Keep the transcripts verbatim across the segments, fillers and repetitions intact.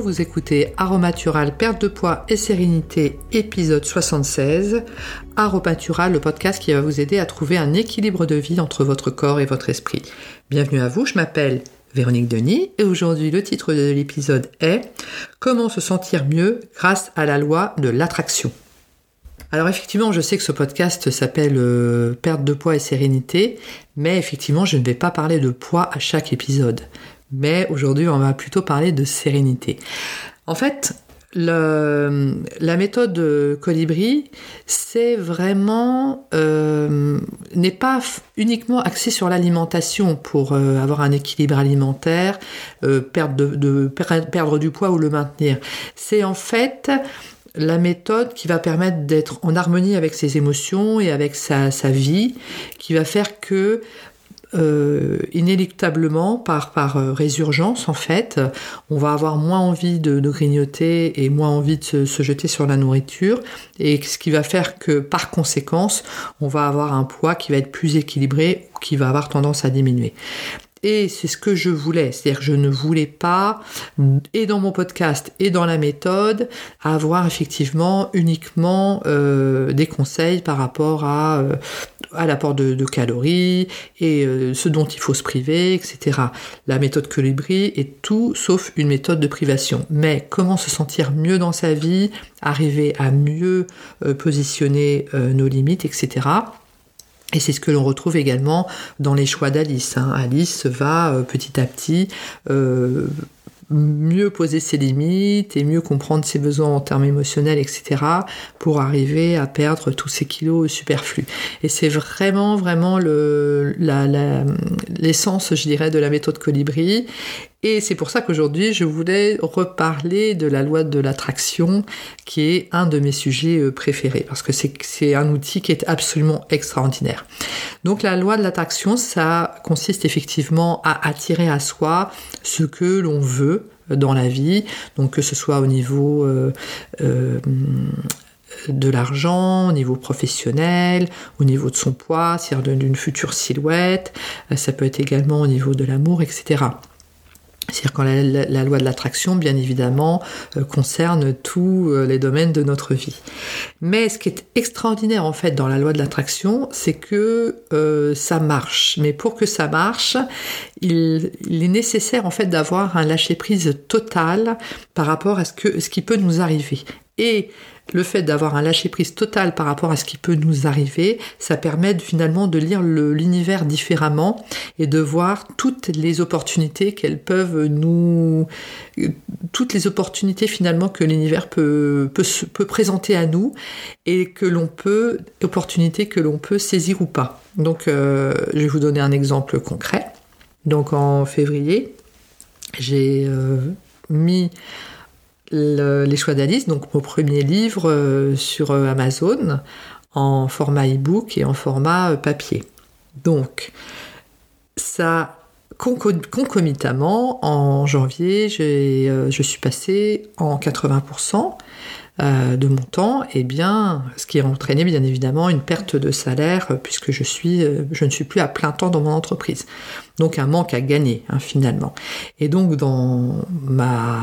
vous écoutez Aromatural, perte de poids et sérénité, épisode soixante-seize. Aromatural, le podcast qui va vous aider à trouver un équilibre de vie entre votre corps et votre esprit. Bienvenue à vous, je m'appelle Véronique Denis et aujourd'hui le titre de l'épisode est « Comment se sentir mieux grâce à la loi de l'attraction ». Alors effectivement, je sais que ce podcast s'appelle euh, « Perte de poids et sérénité », mais effectivement, je ne vais pas parler de poids à chaque épisode. Mais aujourd'hui, on va plutôt parler de sérénité. En fait, le, la méthode Colibri, c'est vraiment euh, n'est pas f- uniquement axée sur l'alimentation pour euh, avoir un équilibre alimentaire, euh, perdre, de, de, perdre du poids ou le maintenir. C'est en fait la méthode qui va permettre d'être en harmonie avec ses émotions et avec sa, sa vie, qui va faire que Euh, inéluctablement, par, par euh, résurgence en fait, on va avoir moins envie de, de grignoter et moins envie de se, se jeter sur la nourriture, et ce qui va faire que par conséquence, on va avoir un poids qui va être plus équilibré ou qui va avoir tendance à diminuer. Et c'est ce que je voulais, c'est-à-dire que je ne voulais pas, et dans mon podcast et dans la méthode, avoir effectivement uniquement euh, des conseils par rapport à, euh, à l'apport de, de calories et euh, ce dont il faut se priver, et cetera. La méthode Colibri est tout sauf une méthode de privation. Mais comment se sentir mieux dans sa vie, arriver à mieux euh, positionner euh, nos limites, et cetera. Et c'est ce que l'on retrouve également dans les choix d'Alice. Hein. Alice va euh, petit à petit euh, mieux poser ses limites et mieux comprendre ses besoins en termes émotionnels, et cetera, pour arriver à perdre tous ces kilos superflus. Et c'est vraiment, vraiment le, la, la, l'essence, je dirais, de la méthode Colibri. Et c'est pour ça qu'aujourd'hui, je voulais reparler de la loi de l'attraction, qui est un de mes sujets préférés, parce que c'est, c'est un outil qui est absolument extraordinaire. Donc la loi de l'attraction, ça consiste effectivement à attirer à soi ce que l'on veut dans la vie, donc que ce soit au niveau euh, euh, de l'argent, au niveau professionnel, au niveau de son poids, c'est-à-dire d'une future silhouette, ça peut être également au niveau de l'amour, et cetera. C'est-à-dire quand la, la, la loi de l'attraction, bien évidemment, euh, concerne tous euh, les domaines de notre vie. Mais ce qui est extraordinaire, en fait, dans la loi de l'attraction, c'est que euh, ça marche. Mais pour que ça marche, il, il est nécessaire, en fait, d'avoir un lâcher-prise total par rapport à ce, que, ce qui peut nous arriver. Et le fait d'avoir un lâcher-prise total par rapport à ce qui peut nous arriver, ça permet finalement de lire le, l'univers différemment et de voir toutes les opportunités qu'elles peuvent nous... toutes les opportunités finalement que l'univers peut, peut, peut présenter à nous et que l'on peut... opportunités que l'on peut saisir ou pas. Donc, euh, je vais vous donner un exemple concret. Donc, en février, j'ai euh, mis... Le, les choix d'Alice, donc mon premier livre euh, sur euh, Amazon en format e-book et en format euh, papier. Donc, ça conco- concomitamment, en janvier, j'ai, euh, je suis passée en quatre-vingts pour cent euh, de mon temps, et bien, ce qui a entraîné bien évidemment une perte de salaire euh, puisque je suis, euh, je ne suis plus à plein temps dans mon entreprise. Donc un manque à gagner hein, finalement. Et donc dans ma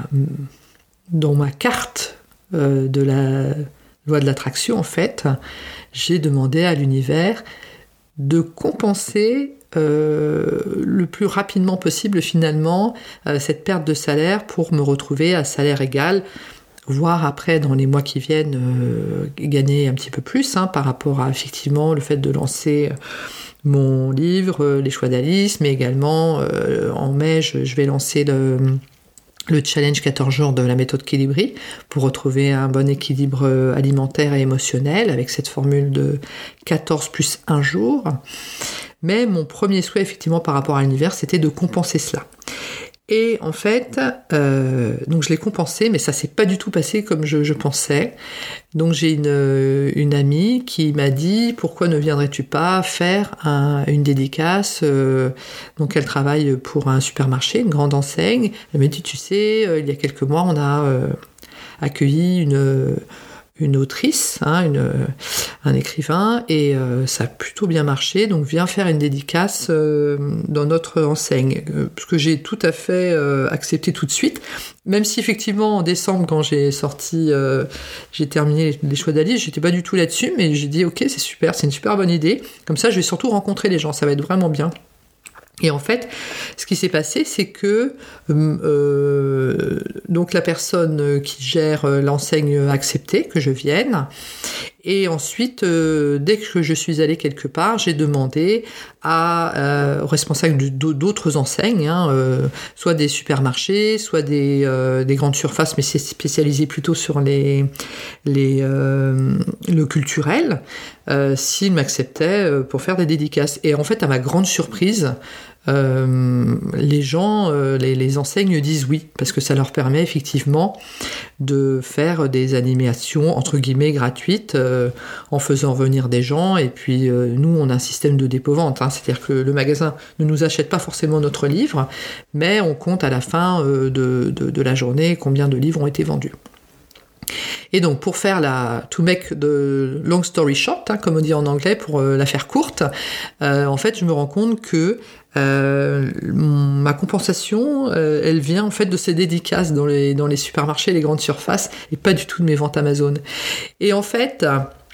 Dans ma carte euh, de la loi de l'attraction, en fait, j'ai demandé à l'univers de compenser euh, le plus rapidement possible, finalement, euh, cette perte de salaire pour me retrouver à salaire égal, voire après, dans les mois qui viennent, euh, gagner un petit peu plus, hein, par rapport à, effectivement, le fait de lancer mon livre, euh, Les choix d'Alice, mais également, euh, en mai, je, je vais lancer le... le challenge quatorze jours de la méthode Colibri pour retrouver un bon équilibre alimentaire et émotionnel avec cette formule de quatorze plus un jour. Mais mon premier souhait, effectivement, par rapport à l'univers, c'était de compenser cela. Et en fait, euh, donc je l'ai compensé, mais ça s'est pas du tout passé comme je, je pensais. Donc j'ai une, une amie qui m'a dit « Pourquoi ne viendrais-tu pas faire un, une dédicace ?» euh, Donc elle travaille pour un supermarché, une grande enseigne. Elle m'a dit « Tu sais, euh, il y a quelques mois, on a euh, accueilli une... une autrice, hein, une, un écrivain, et euh, ça a plutôt bien marché, donc viens faire une dédicace euh, dans notre enseigne, euh, ce que j'ai tout à fait euh, accepté tout de suite, même si effectivement en décembre, quand j'ai sorti, euh, j'ai terminé les, les choix d'Alice, j'étais pas du tout là-dessus, mais j'ai dit ok, c'est super, c'est une super bonne idée, comme ça je vais surtout rencontrer les gens, ça va être vraiment bien. Et en fait, ce qui s'est passé, c'est que euh, donc la personne qui gère l'enseigne a accepté que je vienne. Et ensuite, euh, dès que je suis allée quelque part, j'ai demandé à, euh, aux responsables d'autres enseignes, hein, euh, soit des supermarchés, soit des, euh, des grandes surfaces, mais c'est spécialisé plutôt sur les, les, euh, le culturel, euh, s'ils m'acceptaient pour faire des dédicaces. Et en fait, à ma grande surprise, Euh, les gens, euh, les, les enseignes disent oui, parce que ça leur permet effectivement de faire des animations entre guillemets gratuites euh, en faisant venir des gens. Et puis euh, nous, on a un système de dépôt-vente, hein, c'est-à-dire que le magasin ne nous achète pas forcément notre livre, mais on compte à la fin euh, de, de, de la journée combien de livres ont été vendus. Et donc, pour faire la, to make the long story short, hein, comme on dit en anglais, pour euh, la faire courte, euh, en fait, je me rends compte que euh, ma compensation, euh, elle vient en fait de ces dédicaces dans les, dans les supermarchés, les grandes surfaces, et pas du tout de mes ventes Amazon. Et en fait,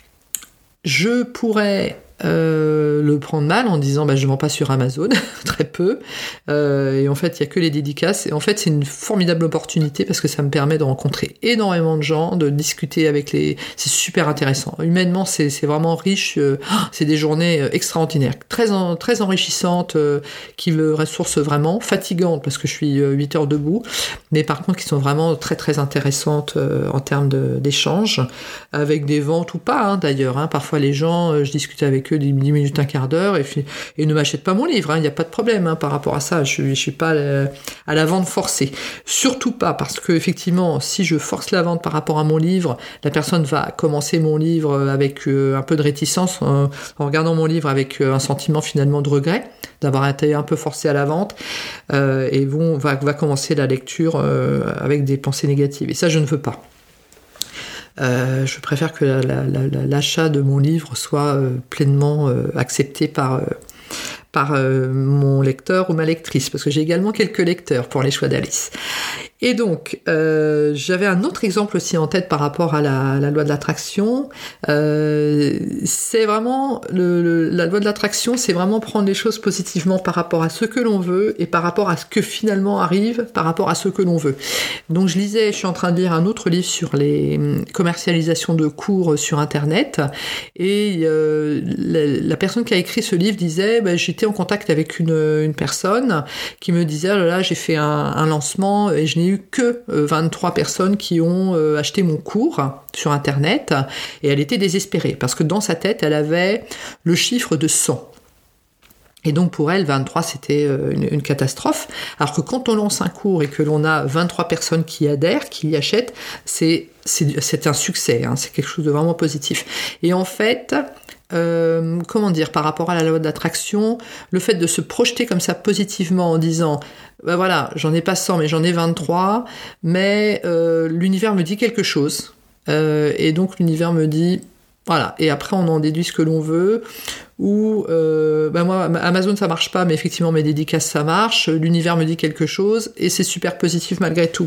je pourrais Euh, le prendre mal en disant bah, je vends pas sur Amazon, très peu, euh, et en fait il y a que les dédicaces, et en fait c'est une formidable opportunité parce que ça me permet de rencontrer énormément de gens, de discuter avec les, c'est super intéressant, humainement c'est, c'est vraiment riche, euh, c'est des journées extraordinaires, très, en, très enrichissantes, euh, qui me ressourcent vraiment, fatigantes parce que je suis huit heures debout, mais par contre qui sont vraiment très très intéressantes euh, en termes de, d'échanges, avec des ventes ou pas, hein, d'ailleurs, hein, parfois les gens, euh, je discute avec eux dix minutes, un quart d'heure, et, puis, et ne m'achètent pas mon livre, il hein, n'y a pas de problème hein, par rapport à ça, je ne suis pas à la, à la vente forcée. Surtout pas, parce que effectivement, si je force la vente par rapport à mon livre, la personne va commencer mon livre avec euh, un peu de réticence, euh, en regardant mon livre avec euh, un sentiment finalement de regret, d'avoir été un peu forcé à la vente, euh, et vont, va, va commencer la lecture euh, avec des pensées négatives. Et ça, je ne veux pas. Euh, je préfère que la, la, la, l'achat de mon livre soit euh, pleinement euh, accepté par, euh, par euh, mon lecteur ou ma lectrice, parce que j'ai également quelques lecteurs pour les choix d'Alice. Et donc, euh, j'avais un autre exemple aussi en tête par rapport à la, la loi de l'attraction. Euh, c'est vraiment, le, le, la loi de l'attraction, c'est vraiment prendre les choses positivement par rapport à ce que l'on veut et par rapport à ce que finalement arrive par rapport à ce que l'on veut. Donc je lisais, je suis en train de lire un autre livre sur les commercialisations de cours sur Internet, et euh, la, la personne qui a écrit ce livre disait, bah, j'étais en contact avec une, une personne qui me disait, oh là, là j'ai fait un, un lancement et je n'ai eu que vingt-trois personnes qui ont euh, acheté mon cours sur Internet, et elle était désespérée parce que dans sa tête elle avait le chiffre de cent, et donc pour elle vingt-trois c'était une, une catastrophe, alors que quand on lance un cours et que l'on a vingt-trois personnes qui adhèrent, qui y achètent, c'est, c'est, c'est un succès, hein, c'est quelque chose de vraiment positif. Et en fait Euh, comment dire, par rapport à la loi d'attraction, le fait de se projeter comme ça positivement en disant ben voilà, j'en ai pas cent mais j'en ai vingt-trois, mais euh, l'univers me dit quelque chose, euh, et donc l'univers me dit voilà, et après on en déduit ce que l'on veut, ou euh, ben moi Amazon ça marche pas, mais effectivement mes dédicaces ça marche, l'univers me dit quelque chose et c'est super positif malgré tout.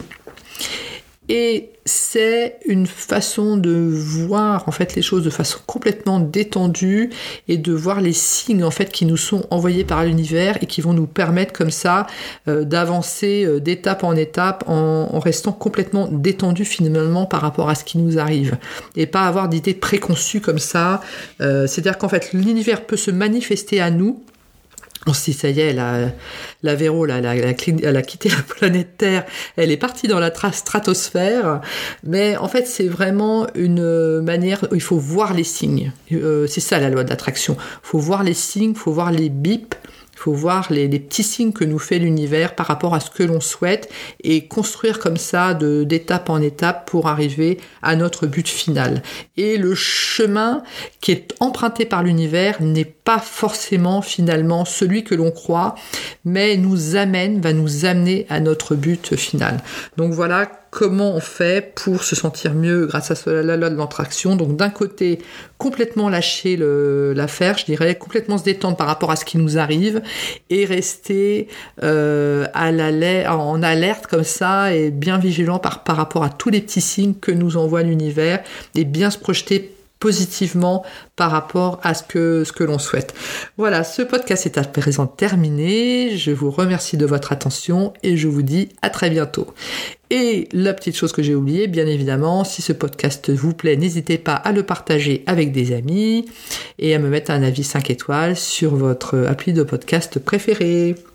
Et c'est une façon de voir en fait les choses de façon complètement détendue, et de voir les signes en fait qui nous sont envoyés par l'univers et qui vont nous permettre comme ça euh, d'avancer euh, d'étape en étape en, en restant complètement détendu finalement par rapport à ce qui nous arrive, et pas avoir d'idées préconçues comme ça. Euh, c'est-à-dire qu'en fait l'univers peut se manifester à nous. On se dit, ça y est, la, la Véro, là, elle, a, elle, a, elle a quitté la planète Terre, elle est partie dans la tra- stratosphère, mais en fait, c'est vraiment une manière où il faut voir les signes. Euh, c'est ça, la loi de l'attraction. Il faut voir les signes, il faut voir les bips, il faut voir les, les petits signes que nous fait l'univers par rapport à ce que l'on souhaite, et construire comme ça de, d'étape en étape pour arriver à notre but final. Et le chemin qui est emprunté par l'univers n'est pas forcément finalement celui que l'on croit, mais nous amène, va nous amener à notre but final. Donc voilà comment on fait pour se sentir mieux grâce à cela, de l'entraction. Donc d'un côté, complètement lâcher le, l'affaire, je dirais, complètement se détendre par rapport à ce qui nous arrive et rester euh, à la, en alerte comme ça et bien vigilant par, par rapport à tous les petits signes que nous envoie l'univers et bien se projeter positivement par rapport à ce que, ce que l'on souhaite. Voilà, ce podcast est à présent terminé. Je vous remercie de votre attention et je vous dis à très bientôt. Et la petite chose que j'ai oubliée, bien évidemment, si ce podcast vous plaît, n'hésitez pas à le partager avec des amis et à me mettre un avis cinq étoiles sur votre appli de podcast préféré.